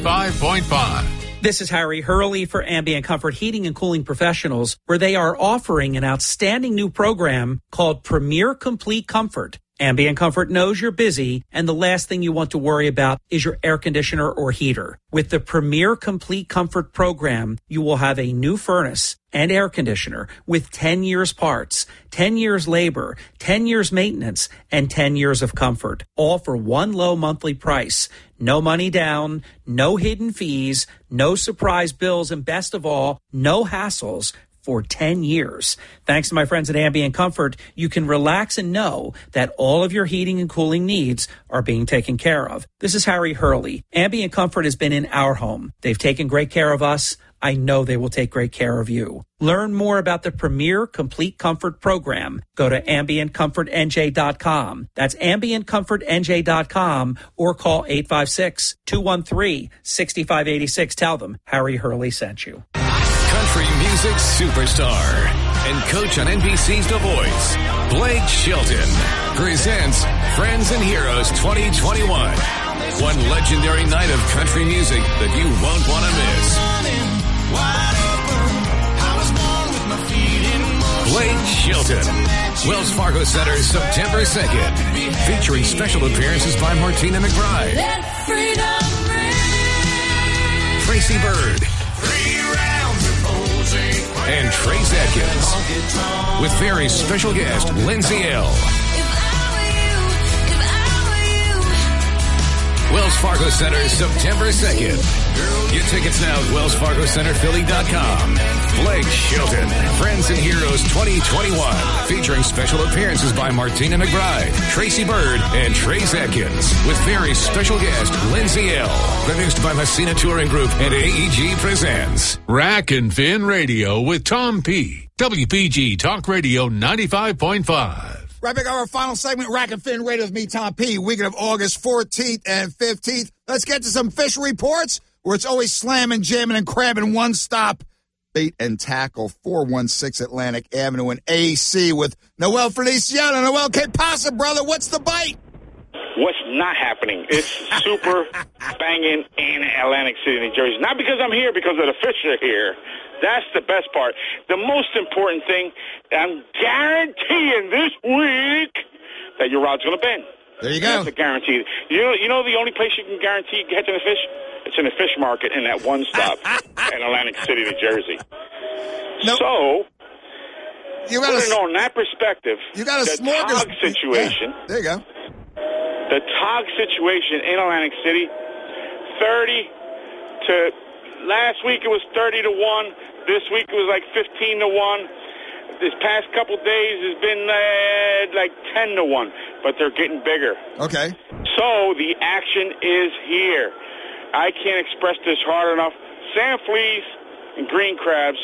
95.5. This is Harry Hurley for Ambient Comfort Heating and Cooling Professionals, where they are offering an outstanding new program called Premier Complete Comfort. Ambient Comfort knows you're busy, and the last thing you want to worry about is your air conditioner or heater. With the Premier Complete Comfort program, you will have a new furnace and air conditioner with 10 years parts, 10 years labor, 10 years maintenance, and 10 years of comfort, all for one low monthly price. No money down, no hidden fees, no surprise bills, and best of all, no hassles for 10 years. Thanks to my friends at Ambient Comfort, you can relax and know that all of your heating and cooling needs are being taken care of. This is Harry Hurley. Ambient Comfort has been in our home. They've taken great care of us. I know they will take great care of you. Learn more about the Premier Complete Comfort program. Go to AmbientComfortNJ.com. That's AmbientComfortNJ.com, or call 856-213-6586. Tell them Harry Hurley sent you. Country music superstar and coach on NBC's The Voice, Blake Shelton, presents Friends and Heroes 2021. One legendary night of country music that you won't want to miss. Blake Shelton, Wells Fargo Center, September 2nd, featuring special appearances by Martina McBride, Tracy Byrd, and Trace Adkins, with very special guest Lindsay L. Wells Fargo Center, September 2nd. Get tickets now at WellsFargoCenterPhilly.com. Blake Shelton, Friends and Heroes 2021, featuring special appearances by Martina McBride, Tracy Byrd, and Trace Adkins, with very special guest Lindsay L. Produced by Messina Touring Group and AEG presents Rack and Fin Radio with Tom P. WPG Talk Radio 95.5. Right back, our final segment, Rack and Fin Radio with me, Tom P. Weekend of August 14th and 15th. Let's get to some fish reports, where it's always slamming, jamming, and crabbing. One stop, bait and tackle, 416 Atlantic Avenue in AC with Noel Feliciano. Noel, que pasa, brother? What's the bite? What's not happening? It's super banging in Atlantic City, New Jersey. Not because I'm here, because of the fish are here. That's the best part. The most important thing, I'm guaranteeing this week that your rod's going to bend. There you go. That's a guarantee. You know the only place you can guarantee catching a fish? It's in a fish market in that one stop in Atlantic City, New Jersey. Nope. So, you got putting on that perspective, you got a the TOG situation. Yeah, there you go. The TOG situation in Atlantic City, 30 to... Last week it was 30 to 1. This week it was like 15 to 1. This past couple days has been like 10 to 1, but they're getting bigger. Okay. So the action is here. I can't express this hard enough. Sand fleas and green crabs,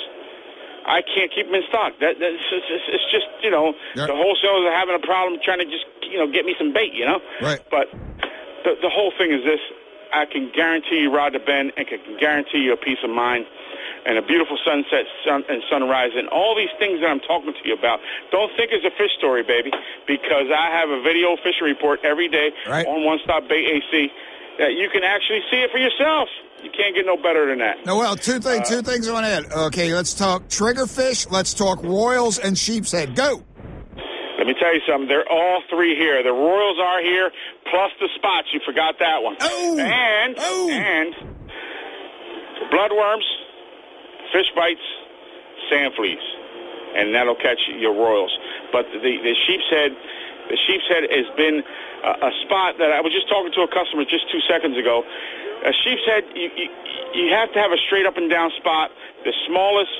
I can't keep them in stock. It's just, the wholesalers are having a problem trying to just, get me some bait, Right. But the whole thing is this. I can guarantee you rod to bend, and can guarantee you a peace of mind and a beautiful sunset and sunrise and all these things that I'm talking to you about. Don't think it's a fish story, baby, because I have a video fishing report every day on One Stop Bait AC, that you can actually see it for yourself. You can't get no better than that. Noel, two things I want to add. Okay, let's talk triggerfish. Let's talk royals and sheepshead. Go. Let me tell you something. They're all three here. The royals are here, plus the spots. You forgot that one. Oh. And bloodworms, fish bites, sand fleas, and that'll catch your royals. But the sheepshead has been a spot that I was just talking to a customer just 2 seconds ago. A sheepshead, you have to have a straight up and down spot. The smallest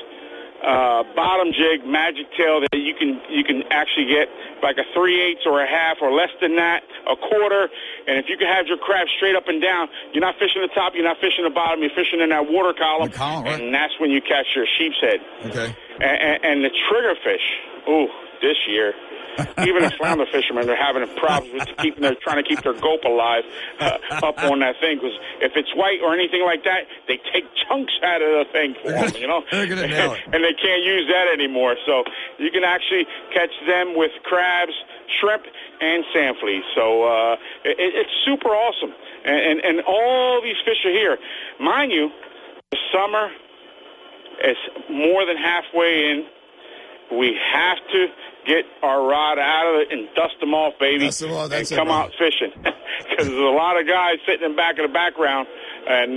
bottom jig, magic tail that you can actually get, like a 3/8 or a half or less than that, a quarter. And if you can have your crab straight up and down, you're not fishing the top, you're not fishing the bottom, you're fishing in that water column, right? And that's when you catch your sheepshead. Okay. And the triggerfish, this year, even the flounder fishermen are having problems with trying to keep their gulp alive up on that thing, because if it's white or anything like that, they take chunks out of the thing for them, you know? They're gonna nail it. And they can't use that anymore. So you can actually catch them with crabs, shrimp, and sand fleas. So it's super awesome. And all these fish are here. Mind you, the summer is more than halfway in. We have to get our rod out of it and dust them off, baby, and come out fishing. Because there's a lot of guys sitting in the back of the background and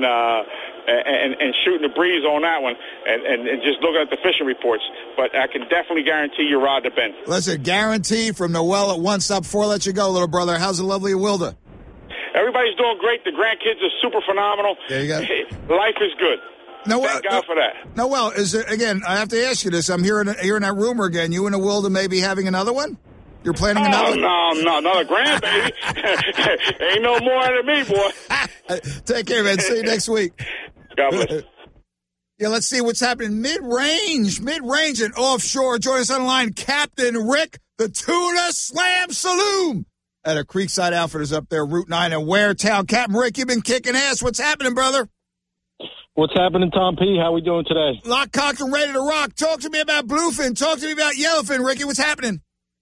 shooting the breeze on that one and just looking at the fishing reports. But I can definitely guarantee your rod to bend. Listen, guarantee from Noel at One Stop. Before I let you go, little brother, how's the lovely Wilda? Everybody's doing great. The grandkids are super phenomenal. There you go. Life is good. Noel, Thank God for that. Noel, is there, again, I have to ask you this. I'm hearing that rumor again. You and the Wilda may be having another one? You're planning another one? No, another grandbaby. Ain't no more than me, boy. Take care, man. See you next week. God bless. Yeah, let's see what's happening. Mid-range and offshore. Join us on the line, Captain Rick, the Tuna Slam Saloon at a Creekside Outfitters up there, Route 9 in Waretown. Captain Rick, you've been kicking ass. What's happening, brother? What's happening, Tom P? How we doing today? Lock, cocked, and ready to rock. Talk to me about bluefin. Talk to me about yellowfin, Ricky. What's happening?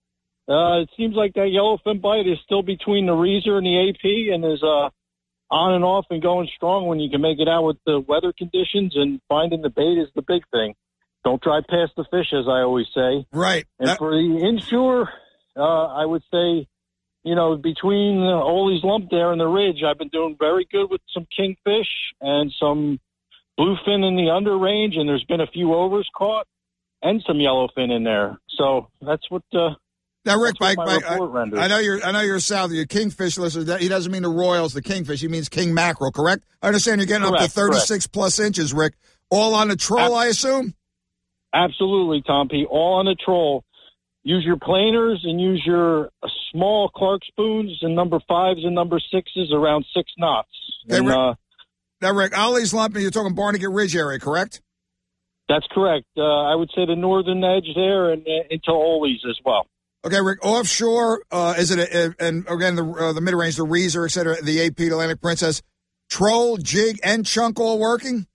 It seems like that yellowfin bite is still between the Reeser and the AP and is on and off and going strong when you can make it out with the weather conditions, and finding the bait is the big thing. Don't drive past the fish, as I always say. Right. And for the inshore, I would say, between Ole's Lump there and the Ridge, I've been doing very good with some kingfish and some bluefin in the under range, and there's been a few overs caught and some yellowfin in there. So that's what. Now, Rick, my report renders. I know you're south. You're kingfish listener. He doesn't mean the royals, the kingfish. He means king mackerel. Correct? I understand you're getting up to 36 plus inches, Rick. All on the troll, I assume. Absolutely, Tom P. All on the troll. Use your planers and use your small Clark spoons and number 5s and number 6s around 6 knots. Okay, and, now, Rick, Ollie's Lump, you're talking Barnegat Ridge area, correct? That's correct. I would say the northern edge there and into Ole's as well. Okay, Rick, offshore, is it, and again, the mid-range, the Reeser, et cetera, the AP, Atlantic Princess, troll, jig, and chunk all working?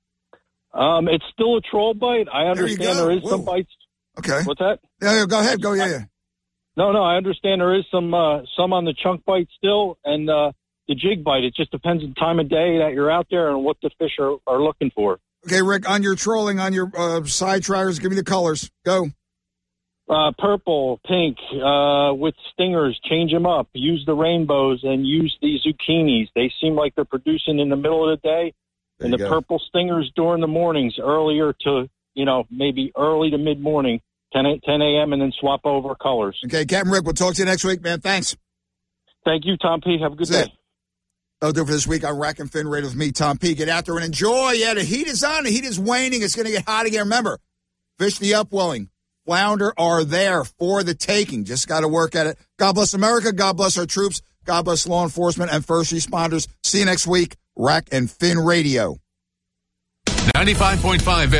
It's still a troll bite. I understand there is some bites. Okay. What's that? Yeah, go ahead. Yeah. No, I understand there is some on the chunk bite still, and the jig bite. It just depends on the time of day that you're out there and what the fish are looking for. Okay, Rick, on your trolling, on your side triers, give me the colors. Go. Purple, pink, with stingers, change them up. Use the rainbows and use the zucchinis. They seem like they're producing in the middle of the day. There and the purple stingers during the mornings, earlier to, maybe early to mid-morning, 10 a.m., and then swap over colors. Okay, Captain Rick, we'll talk to you next week, man. Thanks. Thank you, Tom P. Have a good day. That'll do it for this week on Rack and Fin Radio with me, Tom P. Get out there and enjoy. Yeah, the heat is on. The heat is waning. It's going to get hot again. Remember, fish the upwelling. Flounder are there for the taking. Just got to work at it. God bless America. God bless our troops. God bless law enforcement and first responders. See you next week. Rack and Fin Radio. 95.5